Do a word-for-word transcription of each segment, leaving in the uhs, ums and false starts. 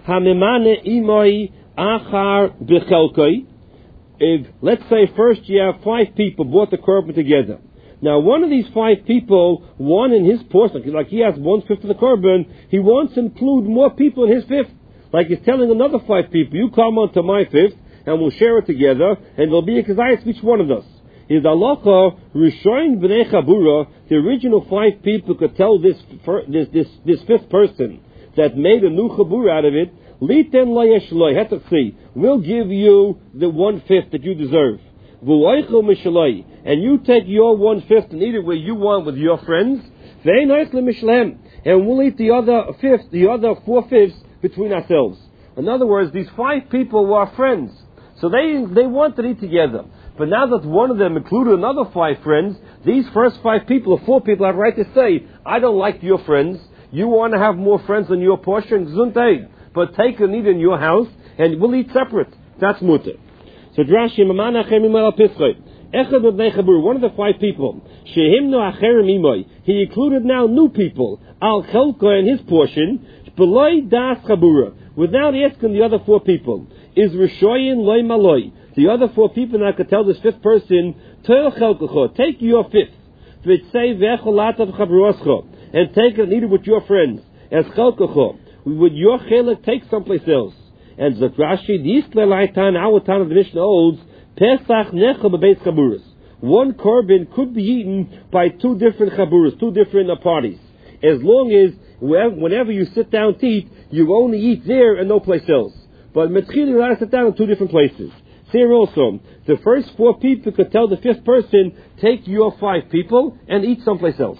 Hamimane imoi achar b'chelkoi. If, let's say, first you have five people brought the korban together. Now, one of these five people, one in his portion, like he has one-fifth of the korban, he wants to include more people in his fifth. Like he's telling another five people, you come on to my fifth, and we'll share it together, and there'll be a kazayas for each one of us. Is halacha rishoin b'nei chabura, the original five people could tell this, this, this, this fifth person that made a new chabura out of it, Liten la yeshloi, hetzachsi, we'll give you the one-fifth that you deserve. V'loichel mishloi, and you take your one-fifth and eat it where you want with your friends. Ve'ein ha'isle mishlehem, and we'll eat the other fifth, the other four-fifths between ourselves. In other words, these five people were friends. So they, they wanted to eat together. But now that one of them included another five friends, these first five people, or four people, have right to say, I don't like your friends. You want to have more friends than your portion? Gesundheit. But take and eat in your house, and we'll eat separate. That's mutter. So Drashi, Mamana Chemim al Pischoi. Echad B'nei Chabur, one of the five people, Shehimno Acherim Imoy, he included now new people, Al Chelko and his portion, B'loi Das Chabura, without asking the other four people, is Rishoyin Loi Maloi. The other four people now could tell this fifth person, Toil Chelkocho, take your fifth, V'tzei V'echolatav Chabruoscho, and take and eat it with your friends, as Chelkocho. Would your chelik take someplace else? And Zakrashi, the Islalaitan, our town of the Mishnah holds, Pesach necha b'beis chaburas. One korban could be eaten by two different chaburas, two different uh, parties. As long as, whenever you sit down to eat, you only eat there and no place else. But Metzchil, you have to sit down in two different places. Here also, the first four people could tell the fifth person, take your five people and eat someplace else.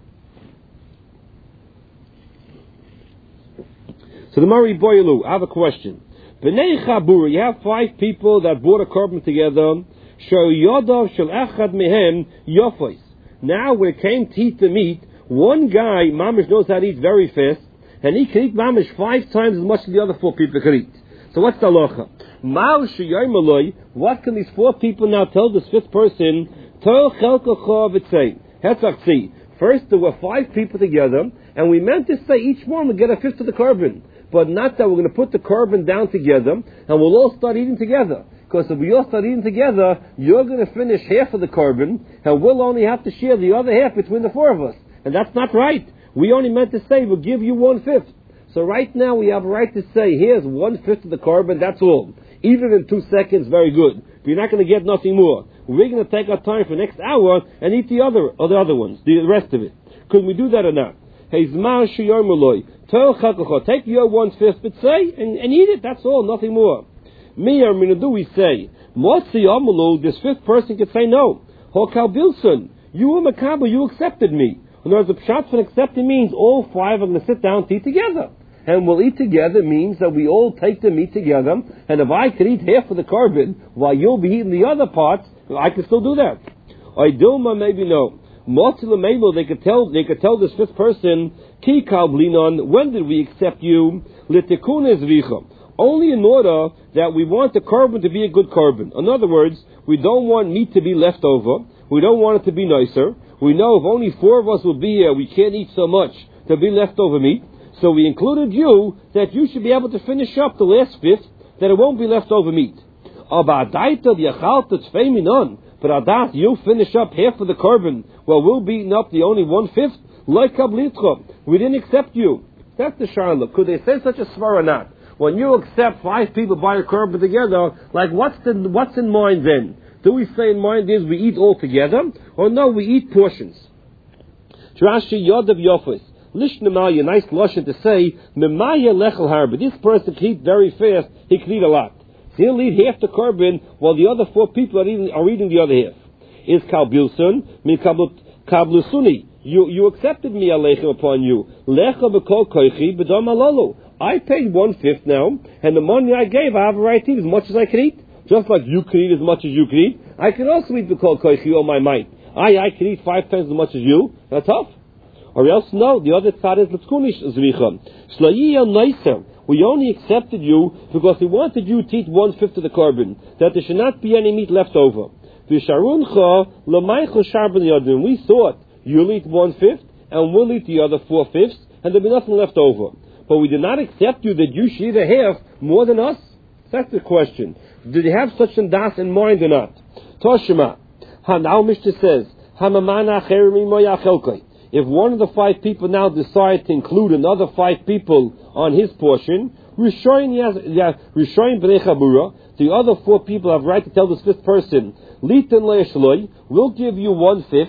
So the Mari Boyalu, I have a question. B'nei Chabura, you have five people that brought a korban together. Shel Yodav Shel Echad Mehem Yofos. Now, when it came to eat the meat, one guy, Mamish, knows how to eat very fast, and he can eat Mamish five times as much as the other four people could eat. So what's the halacha? Mal Sheyomaloi, what can these four people now tell this fifth person? Tol Chelkocho V'tzei. Hetzachzi. First, there were five people together, and we meant to say each one would get a fifth of the korban. But not that we're going to put the korban down together, and we'll all start eating together. Because if we all start eating together, you're going to finish half of the korban, and we'll only have to share the other half between the four of us. And that's not right. We only meant to say we'll give you one-fifth. So right now we have a right to say, here's one-fifth of the korban, that's all. Even in two seconds, very good. But you're not going to get nothing more. We're going to take our time for the next hour and eat the other, or the other ones, the rest of it. Could we do that or not? Take your one-fifth, but say, and, and eat it, that's all, nothing more. Me or Minadu, we say, this fifth person could say no. Hokal Bilson, you were Makaba, you accepted me. In other words, the pshat for accepting means all five are going to sit down to eat together. And we'll eat together means that we all take the meat together, and if I could eat half of the korban while you'll be eating the other parts, I can still do that. I Dilma, maybe no. They could tell. They could tell this fifth person, "Ki kalblinon, when did we accept you? Litikun ezricha." Only in order that we want the korban to be a good korban. In other words, we don't want meat to be left over. We don't want it to be nicer. We know if only four of us will be here, we can't eat so much to be leftover meat. So we included you that you should be able to finish up the last fifth, that it won't be leftover meat. But Adas, you finish up half of the korban, well, we'll be eating up the only one-fifth, like Kablitcha. We didn't accept you. That's the Charlotte. Could they say such a svar or not? When you accept five people buy a korban together, like what's the, what's in mind then? Do we say in mind is we eat all together, or no, we eat portions? Trashi Yodav Yofis. Lishnamal, a nice lotion to say, Memaya Lechel Har, but this person can eat very fast, he can eat a lot. He'll eat half the korban while the other four people are eating, are eating the other half. Is Kalbilson, min Kablusuni. You, you accepted me, Aleichem, upon you. Lecha b'kol koichi b'dom alolu. I paid one-fifth now, and the money I gave, I have a right to eat as much as I can eat. Just like you can eat as much as you can eat, I can also eat b'kol koichi all my might. I, I can eat five times as much as you. That's tough. Or else, no, the other side is l'tzkunish zricha. Shlayiyah noiser. We only accepted you because we wanted you to eat one-fifth of the korban, that there should not be any meat left over. We thought you'll eat one-fifth, and we'll eat the other four-fifths, and there'll be nothing left over. but we did not accept you that you should eat a half more than us? That's the question. Did you have such a das in mind or not? Toshima, now Mishnah says, if one of the five people now decide to include another five people on his portion, the other four people have right to tell this fifth person, we'll give you one fifth,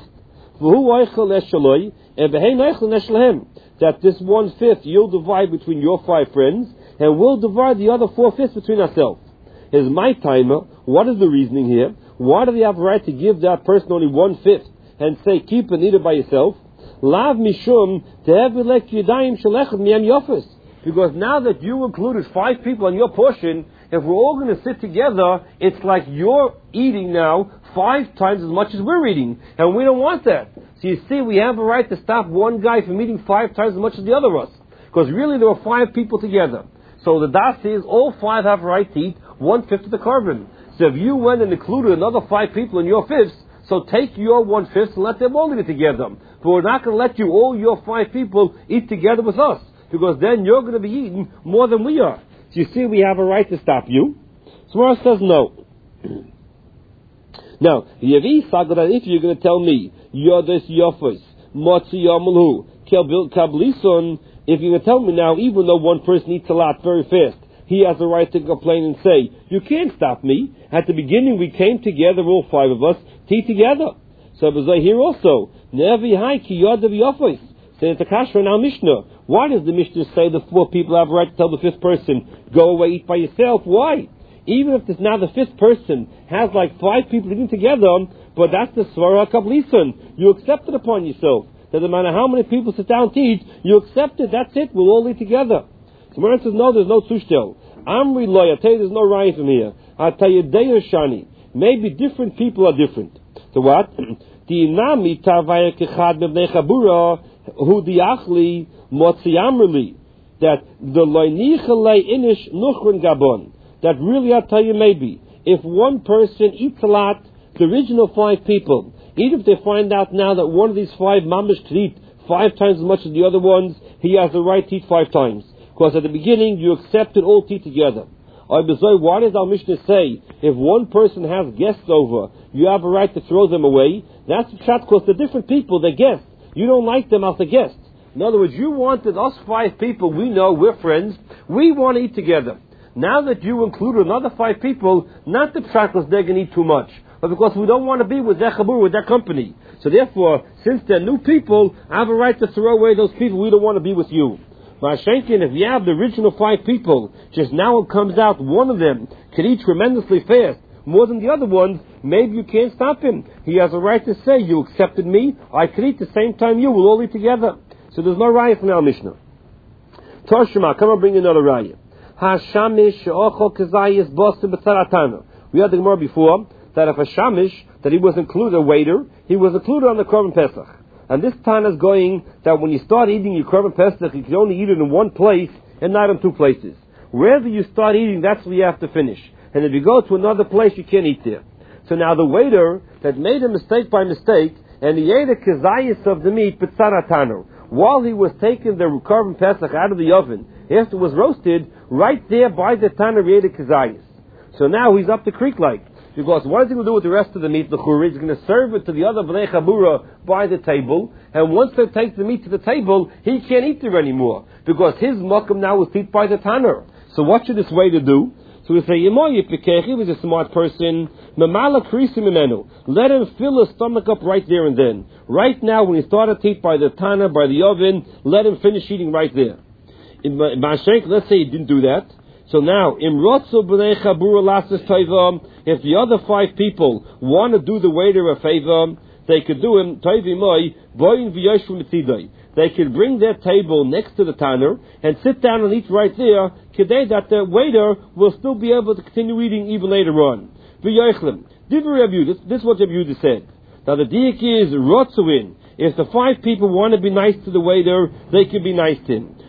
that this one fifth you'll divide between your five friends, and we'll divide the other four fifths between ourselves. Is my timer, what is the reasoning here? Why do they have a right to give that person only one fifth and say keep and eat it by yourself? Lav mishum tehevilek yadayim shalechem miyam yofis. Because now that you included five people on your portion, if we're all going to sit together, it's like you're eating now five times as much as we're eating, and we don't want that. So you see, we have a right to stop one guy from eating five times as much as the other of us, because really there were five people together. So the das is all five have a right to eat one fifth of the carbon. So if you went and included another five people in your fifths, so take your one fifth and let them all eat it together. But we're not going to let you all your five people eat together with us, because then you're going to be eating more than we are. So you see, we have a right to stop you. Smara says no. Now, if you're going to tell me Yodas Yofos Motzi Yamalhu Kablison, if you're going to tell me now, even though one person eats a lot very fast, he has the right to complain and say, you can't stop me. At the beginning we came together, all five of us, to eat together. So as I hear also, Nevi Hai Ki Yodav Yofos. Say it's a kasha in our Mishnah. Why does the Mishnah say the four people have a right to tell the fifth person, go away, eat by yourself? Why? Even if this, now the fifth person has like five people eating together, but that's the Svara Kablison. You accept it upon yourself. Doesn't matter how many people sit down to eat, you accept it, that's it, we'll all eat together. So Mara says, no, there's no tushtel. Amri loy, I tell you there's no right from here. I tell you, Deir Shani. Maybe different people are different. So what? Dinami Tavaya Kechad Mebnei Chabura, Hu Diachli, Motzi Amrli. That the Loinichalei Inish Nuchrin Gabon. That really, I'll tell you, maybe, if one person eats a lot, the original five people, even if they find out now that one of these five mamish could eat five times as much as the other ones, he has the right to eat five times. Because at the beginning, you accepted all to eat together. Why does our Mishnah say, if one person has guests over, you have a right to throw them away? That's because they're different people, they're guests. You don't like them as the guests. In other words, you wanted us five people, we know, we're friends, we want to eat together. Now that you included another five people, not the pshat because they're going to eat too much, but because we don't want to be with their chabur, with their company. So therefore, since they're new people, I have a right to throw away those people. We don't want to be with you. Ma'ashenkin, if you have the original five people, just now it comes out one of them can eat tremendously fast, more than the other ones, maybe you can't stop him. He has a right to say, you accepted me, I can eat the same time you, we'll all eat together. So there's no raya from our Mishnah. Toshima, come and bring another raya. Hashamish she'ochol kazayis bosim b'tzaratana. We had the Gemara before that if a shamish, that he was included, a waiter, he was included on the Korban Pesach. And this time is going that when you start eating your Korban Pesach, you can only eat it in one place and not in two places. Wherever you start eating, that's where you have to finish. And if you go to another place, you can't eat there. So now the waiter that made a mistake by mistake, and he ate a kazayis of the meat, b'tzaratana, while he was taking the Korban Pesach out of the oven, after it was roasted, right there by the Tana he ate a kazayis. So now he's up the creek like. Because what is he going to do with the rest of the meat? The churi, he's going to serve it to the other bnei chabura by the table, and once they take the meat to the table, he can't eat there anymore, because his makam now is eaten by the tanner. So what should this waiter do? So we say, Yemoy Yipikech, he was a smart person, Mamala Krisi Mimenu, let him fill his stomach up right there and then. Right now, when he started to eat by the tanner, by the oven, let him finish eating right there. In Ma'ashenk, let's say he didn't do that. So now, Imrotzu b'nei chabura lasses taiva, if the other five people want to do the waiter a favor, they could do him, taivimoi, boin v'yoshu mitzidai. They could bring their table next to the tanner and sit down and eat right there, kedei that the waiter will still be able to continue eating even later on. V'yoichlem. Divrei Rabbi Yehuda, this is what Rabbi Yehuda said. Now the diak is rotzuin. If the five people want to be nice to the waiter, they can be nice to him.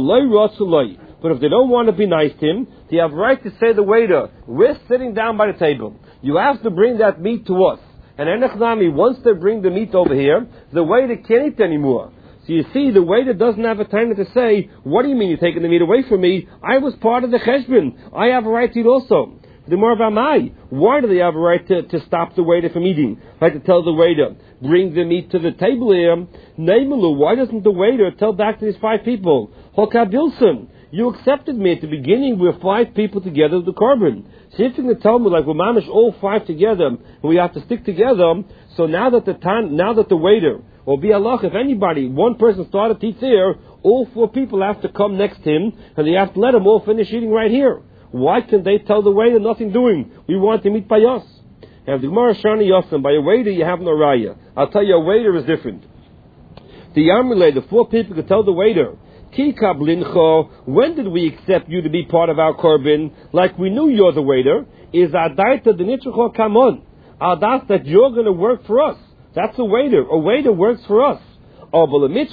But if they don't want to be nice to him, they have right to say to the waiter, we're sitting down by the table. You have to bring that meat to us. And Enechnami, once they bring the meat over here, the waiter can't eat anymore. So So you see, the waiter doesn't have a time to say, what do you mean you're taking the meat away from me? I was part of the cheshbon. I have a right to eat also. The more of Amai, why do they have a right to, to stop the waiter from eating? Right, to tell the waiter, bring the meat to the table here. Neimalu, why doesn't the waiter tell back to these five people, Hokabilson, you accepted me at the beginning, we're five people together with the carbon. So if you can tell me, like, we're mamish all five together, and we have to stick together, so now that the time, now that the waiter, or be Allah, if anybody, one person started to eat there, all four people have to come next to him, and they have to let them all finish eating right here. Why can they tell the waiter nothing doing? We want him eat by us. And the Gemara Shani Yosem, by a waiter you have no raya. I'll tell you, a waiter is different. The Yamrile, the four people could tell the waiter, Ki kablincho, when did we accept you to be part of our korban? Like we knew you're the waiter, is adaita the nitzrucho kamon. Adas that you're going to work for us. That's a waiter. A waiter works for us. But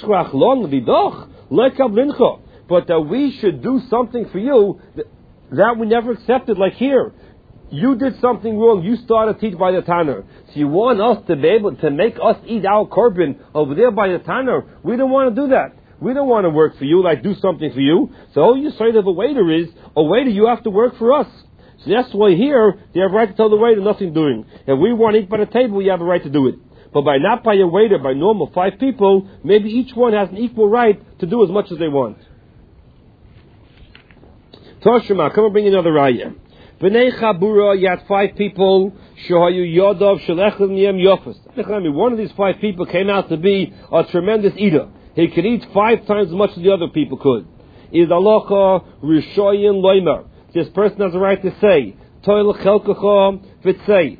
that we should do something for you, that we never accepted. Like here, you did something wrong. You started to eat by the tanner. So you want us to be able to make us eat our korban over there by the tanner. We don't want to do that. We don't want to work for you, like do something for you. So all you say to the waiter is, a waiter, you have to work for us. So that's why here, they have a right to tell the waiter nothing doing. If we want to eat by the table, you have a right to do it. But by not by a waiter, by normal five people, maybe each one has an equal right to do as much as they want. Toshima, come and bring another raya. B'nei Chabura, you had five people, Shohayu Yodov, Shalechim Yem Yofas. One of these five people came out to be a tremendous eater. He could eat five times as much as the other people could. Is Alocha Rishoyin Loimer. This person has a right to say, Toil Chelkacha V'tzei.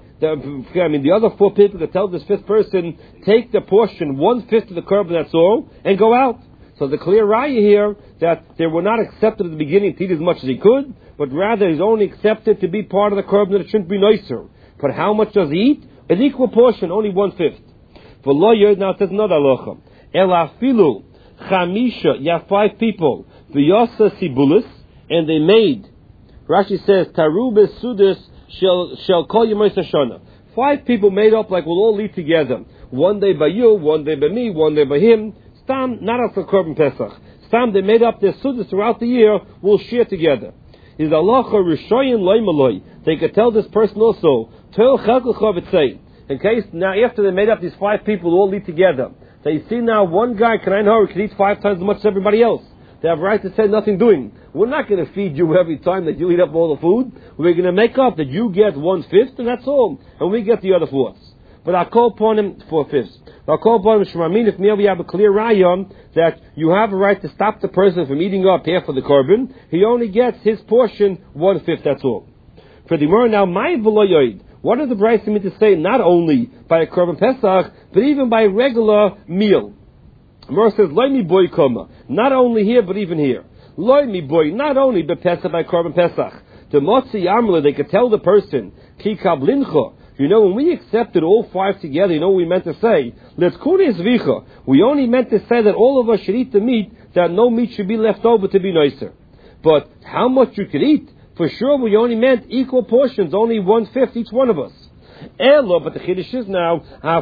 I mean, the other four people could tell this fifth person, take the portion, one-fifth of the korban, that's all, and go out. So the clear raya here, that they were not accepted at the beginning to eat as much as he could, but rather he's only accepted to be part of the korban, that it shouldn't be nicer. But how much does he eat? An equal portion, only one-fifth. For lawyer, now it says another halacha. Elafilu chamisha, you have five people, v'yasa sibulis, and they made, Rashi says, taru besudis shall shall call you Shana. Five people made up like we'll all eat together. One day by you, one day by me, one day by him. Stam, not after Korban Pesach. Stam, they made up their sudas throughout the year, we'll share together. Is Allah Rishoyin Loimaloi. They could tell this person also, Tel Chelkacha in case now after they made up these five people who all eat together, they see now one guy can can eat five times as much as everybody else. They have right to say nothing doing. We're not going to feed you every time that you eat up all the food. We're going to make up that you get one-fifth, and that's all. And we get the other fourths. But I'll call upon him four-fifths. I'll call upon him, Shemamin, if we have a clear rayam that you have a right to stop the person from eating up half of the korban, he only gets his portion one-fifth, that's all. For the more now, my v'loyoid, what does the Brayso mean to say not only by a korban Pesach, but even by a regular meal? Mor says, Loi mi boy koma. Not only here, but even here. Loi mi boy, not only but Pesach by Korban Pesach. The Motzi Amla, they could tell the person, Ki kablincha. You know, when we accepted all five together, you know what we meant to say? Let's kunes vicha. We only meant to say that all of us should eat the meat, that no meat should be left over to be nicer. But how much you could eat? For sure, we only meant equal portions, only one-fifth each one of us. Elo, but the Chiddush is now,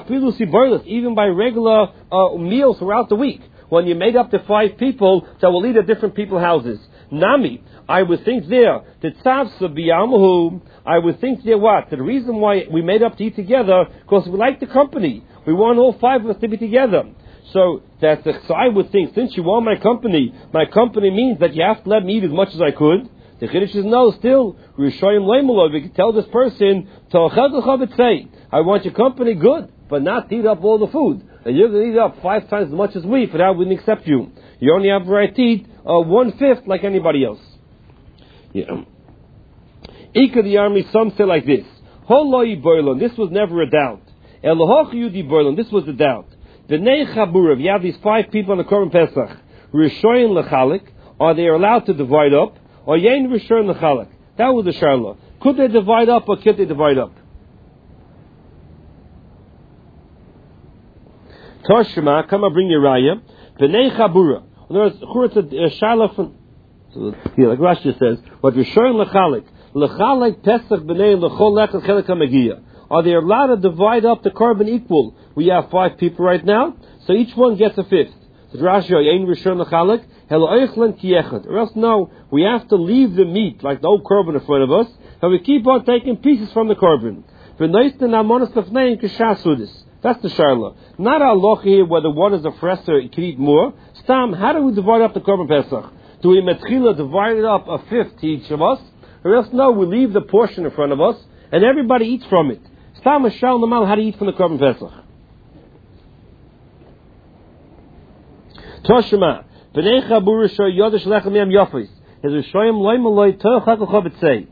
even by regular uh, meals throughout the week, when you made up the five people that will eat at different people's houses. Nami, I would think there, the tzavsa b'yamahu, I would think there what? The reason why we made up to eat together, because we like the company. We want all five of us to be together. So, that the, so I would think, since you want my company, my company means that you have to let me eat as much as I could. The Chiddush is no, still, Rishoyim Leimalov, we can tell this person, I want your company good, but not to eat up all the food. And you're going to eat up five times as much as we, for that we wouldn't accept you. You only have the right to eat uh, one-fifth like anybody else. Yeah. Ika the army, some say like this, Holoi Boilon, this was never a doubt. Elohoch Yudi Boilon, this was the doubt. B'nei Chaburav, you have these five people on the Korban Pesach, Rishoyin Lechalik, are they allowed to divide up? Or Yain Rishon Lechalik. That was the Sharla. Could they divide up or could they divide up? Toshima, come and bring your raya. B'nei Chabura. In other words, it's a Sharla from, so, yeah, like Rashi says, what Rishon Lechalik. Lechalik Pesach b'nei Lechol Lech Chelik HaMegiya. Are they allowed to divide up the korban equal? We have five people right now, so each one gets a fifth. Or else, no, we have to leave the meat, like the old korban in front of us, and we keep on taking pieces from the korban. That's the sharla. Not our loch here, whether one is a fresser, you can eat more. Stam, how do we divide up the korban pesach? Do we metchila divide it up a fifth to each of us? Or else, no, we leave the portion in front of us, and everybody eats from it. Stam, a shal namal, how do you eat from the korban pesach? Toshima, b'nei chabura shoy yodesh lechem yam yafis. His rishoyim loy maloi toch hakachobet say.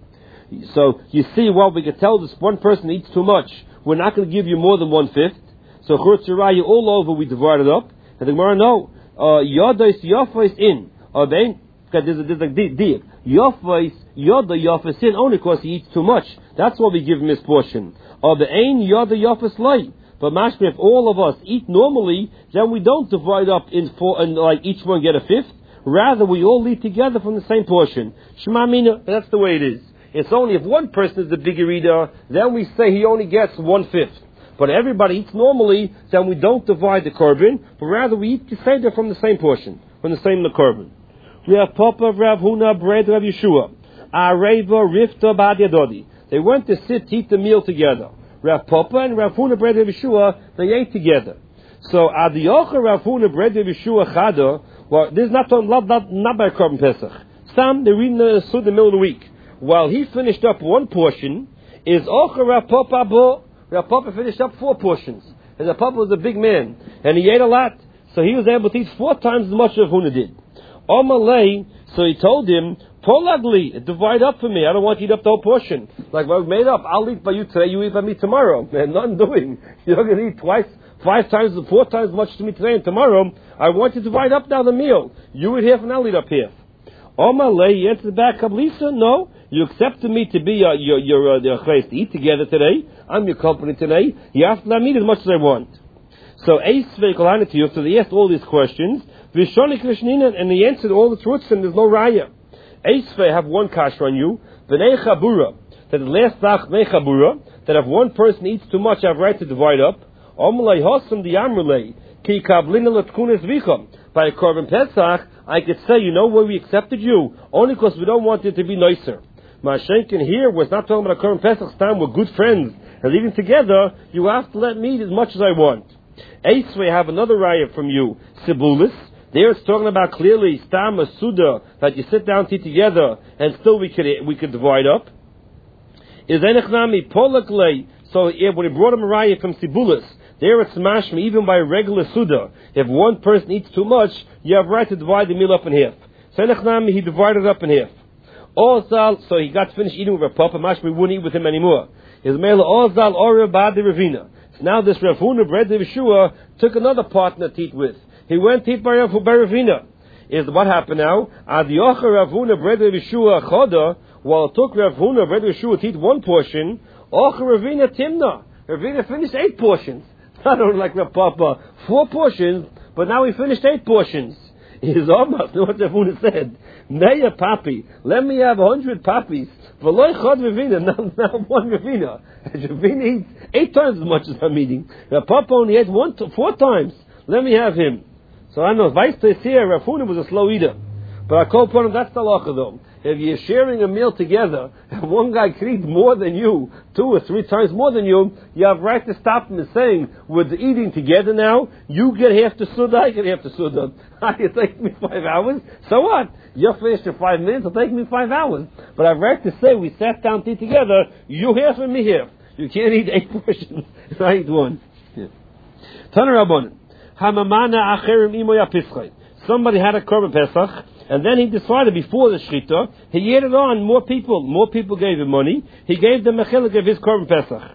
So you see, well, we can tell this one person eats too much. We're not going to give you more than one fifth. So churtziraya all over, we divide it up. And the Gemara, no, yodesh yafis in. Or then, because there's a there's a deal. Yafis yoda yafis in only because he eats too much. That's why we give him his portion. Or the ain yoda yafis loy. But mashma, if all of us eat normally, then we don't divide up in four and like each one get a fifth. Rather, we all eat together from the same portion. Shema mina, that's the way it is. It's only if one person is the bigger eater, then we say he only gets one fifth. But everybody eats normally, then we don't divide the korban, but rather we eat seder from the same portion, from the same korban. We have Papa, Rav Huna, Bread, Rav Yeshua, Areva, Rifta, Bad Yadodi. They went to sit to eat the meal together. Rav Papa and Rav Huna Bread Rav Yeshua, they ate together. So Adiyocha Rav Huna Bread Rav Yeshua Chada, well, this is not not not, not by Korban Pesach. Some they read in the Sud in the middle of the week. While he finished up one portion, is Ocha Rav Papa Bo. Rav Papa finished up four portions. And Rav Papa was a big man, and he ate a lot, so he was able to eat four times as much as Rav Huna did. Omalei, so he told him, Polagli, divide up for me. I don't want you to eat up the whole portion. Like, well, made up. I'll eat by you today, you eat by me tomorrow. Man, nothing doing. You're going to eat twice, five times, four times as much to me today and tomorrow. I want you to divide up now the meal. You eat half and I'll eat up half. Omalei, he answered back, Kablisa, no. You accepted me to be uh, your, your, uh, your place to eat together today. I'm your company today. You have to let me eat as much as I want. So, Eis Veikolhanetiyuf, so they asked all these questions. Vishoni Krishnina, and he answered all the truths, and there's no raya. Eisvei have one kasha on you. V'nei chabura, that the last dach nei chabura, that if one person eats too much, I have right to divide up. Omalei hosam diamrulei ki kablina latkunes vicham. By a korban pesach, I could say, you know where we accepted you only because we don't want it to be nicer. Mashenkin here was not talking about a korban pesach time. We're good friends and living together. You have to let me eat as much as I want. Eisvei have another raya from you. Sibulis. There it's talking about clearly stam a suda that you sit down to eat together and still we could we could divide up. Is enechnami polakle. So yeah, when he brought him a raya from Sibulis, there it's mashma even by regular suda. If one person eats too much, you have right to divide the meal up in half. So enechnami he divided up in half. Ozal, so he got finished eating with a papa. Mashma we wouldn't eat with him anymore. His mela Ozal ora bad Ravina. So now this Rav Huna Bread Yeshua took another partner to eat with. He went to eat by Ravina. Is what happened now? Adiocha Rav Huna Bread Yeshua Choda. While it took Rav Huna Bread Yeshua to eat one portion, Ocha Ravina Timna. Ravina finished eight portions. Not only like Rav Papa, four portions, but now he finished eight portions. Is almost what Rav Huna said. Neya papi, let me have a hundred papis. V'loy chod Ravina, not, not one Ravina. Ravina eats eight times as much as I'm eating. Rav Papa only ate one, to, four times. Let me have him. So I know, Vice here, Rav Huna was a slow eater. But I call upon him, that's the halacha though. If you're sharing a meal together, and one guy can eat more than you, two or three times more than you, you have right to stop him and saying, we're eating together now, you get half the suda, I get half the suda. It takes me five hours, so what? You're finished in five minutes, it'll take me five hours. But I've right to say, we sat down to eat together, you half and me half. You can't eat eight portions, I eat one. Yeah. Tana Rabbanan. Somebody had a korban pesach, and then he decided before the shechita, he added on more people. More people gave him money. He gave them mechilik of his korban pesach.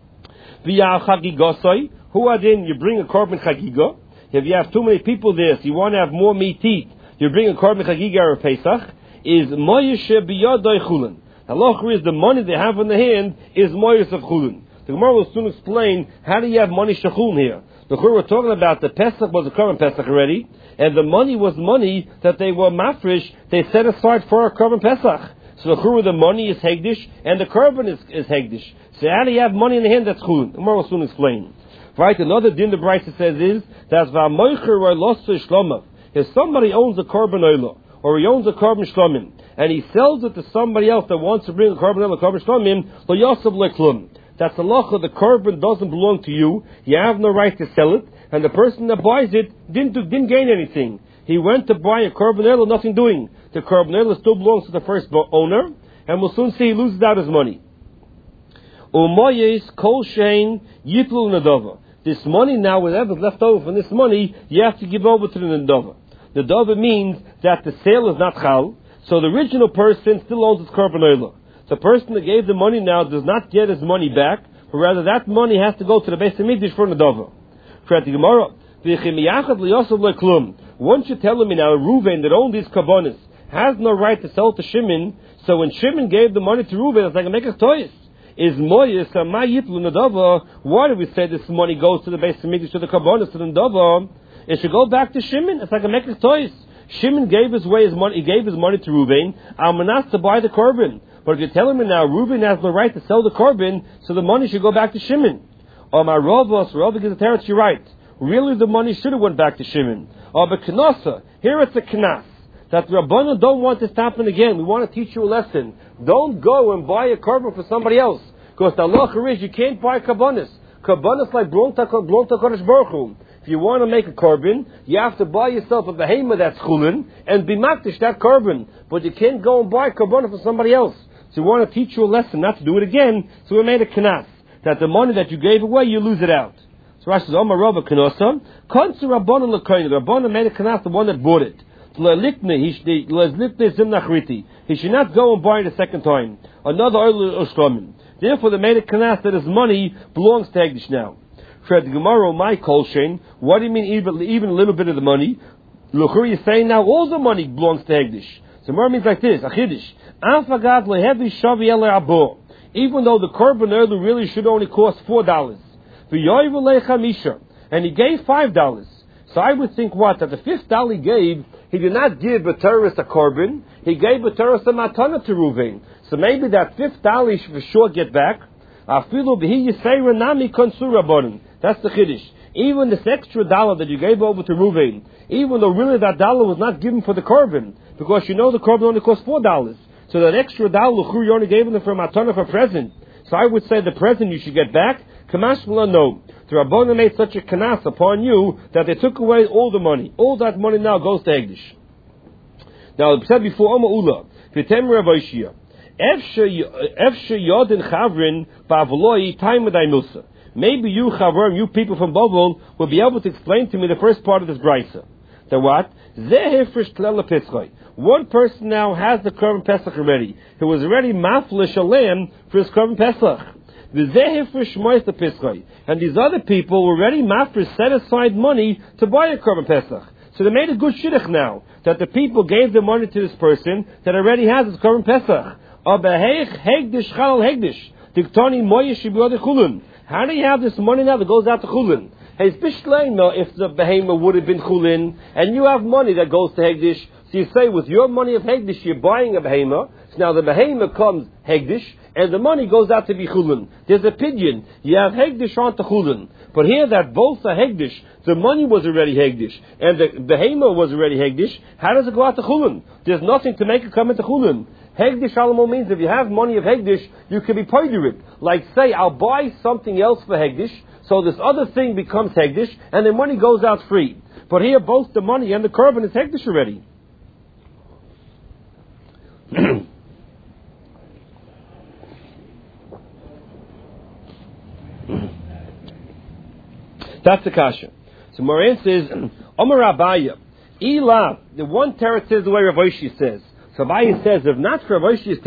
Who are then? You bring a korban chagiga. If you have too many people there, so you want to have more meat to eat, you bring a korban chagiga or a pesach. Is moyeshe biyadai chulin. The halacha is the money they have in the hand is moyes of chulin. The Gemara will soon explain how do you have money shechulin here. The Chur we're talking about, the Pesach was a Korban Pesach already, and the money was money that they were mafresh, they set aside for a Korban Pesach. So the Chur, the money is Hegdish, and the Korban is, is Hegdish. So how do you have money in the hand that's Chulun? The Gemara will soon explain. Right? Another din the Brisa says is that if somebody owns a korban oila, or he owns a korban shlomim, and he sells it to somebody else that wants to bring a korban oila, a korban shlomim, lo yosef leklum. That's the lacha. The korban doesn't belong to you. You have no right to sell it, and the person that buys it didn't do, didn't gain anything. He went to buy a korban oila, nothing doing. The korban oila still belongs to the first owner, and we'll soon see he loses out his money. Umoyes kol shein yitlu nadava. This money now, whatever's left over from this money, you have to give over to the nadava. The nadava means that the sale is not chal, so the original person still owns his korban oila. The person that gave the money now does not get his money back, but rather that money has to go to the Beis Hamikdash for nadava. Once you tell me now, Reuven that owned these kabbonis has no right to sell to Shimon, so when Shimon gave the money to Reuven, it's like a mekes toys. Is moyes a mayitlu nadava? Why do we say this money goes to the Beis Hamikdash, to the kabbonis, to the nadava? It should go back to Shimon. It's like a mekes toys. Shimon gave his way his money. He gave his money to Reuven, Almanas to buy the korban. But if you're telling me now, Reuven has no right to sell the korban, so the money should go back to Shimon. Or my Ravos, Rav gives a teretz, you're right. Really, the money should have went back to Shimon. Or but Knasa, here it's a knas. That the Rabbanan don't want this to happen again. We want to teach you a lesson. Don't go and buy a korban for somebody else. Because the halacha is you can't buy kabbonis. Kabbonis like blonta kodesh baruch hu. If you want to make a korban, you have to buy yourself a behemoth that's chulin and be makdish that korban. But you can't go and buy a kabbonis for somebody else. So we want to teach you a lesson, not to do it again. So we made a knas. That the money that you gave away, you lose it out. So Rashi says, Omar Rabba Kanosa, Konsu Rabbanan L'Koyin. The Rabbanan made a knas, the one that bought it. He should not go and buy it a second time. Another oil ushlamim. Therefore, they made a knas that his money belongs to Hegdish now. Fred Gemara, my kolshen. What do you mean even, even a little bit of the money? Luchur, you're saying now all the money belongs to Hegdish. So Gemara means like this: Achidish. Anfagad lehevi shavi ele abo. Even though the korban oil really should only cost four dollars. V'yoyvu lechamisha, and he gave five dollars. So I would think what that the fifth dollar he gave, he did not give a terrorist a korban. He gave a terrorist a matana to Reuven. So maybe that fifth dollar he should for sure get back. Afilu b'hi yisei renami konsu rabbanim. That's the chiddush. Even this extra dollar that you gave over to Reuven, even though really that dollar was not given for the korban, because you know the korban only cost four dollars. So that extra dollar you only gave him for matana for present. So I would say the present you should get back. Kamash no. The Rabbanan made such a kanas upon you that they took away all the money. All that money now goes to Hegdish. Now, it said before, Oma Ula, V'tem Ravoshia, Efshe Yodin Chavrin, Ba'avoloi, Taimadai Milsa. Maybe you, Chavrim, you people from Babel, will be able to explain to me the first part of this brisa. That what? Zehefresh Klela Pesachai. One person now has the Korban Pesach already. He was already maflish a lamb for his Korban Pesach. And these other people were already mafresh set aside money to buy a Korban Pesach. So they made a good shidduch now, that the people gave the money to this person that already has his Korban Pesach. How do you have this money now that goes out to Chulin? Hey, if the behemoth would have been Chulin, and you have money that goes to Hegdish, so you say with your money of Hegdish you're buying a behemoth, so now the behemoth comes Hegdish, and the money goes out to be Chulin. There's a pidyon, you have Hegdish on to Chulin. But here that both are Hegdish, the money was already Hegdish, and the behemoth was already Hegdish, how does it go out to Chulin? There's nothing to make it come into Chulin. Hegdish Alamo means if you have money of Hegdish, you can be poiderit. Like say, I'll buy something else for Hegdish, so this other thing becomes Hegdish, and the money goes out free. But here both the money and the korban is Hegdish already. That's the kasha. So Moran says, Omar Abaya, Ila, the one teretz says the way Rav Oshi says. So Abaya says, if not for Rav Oshi's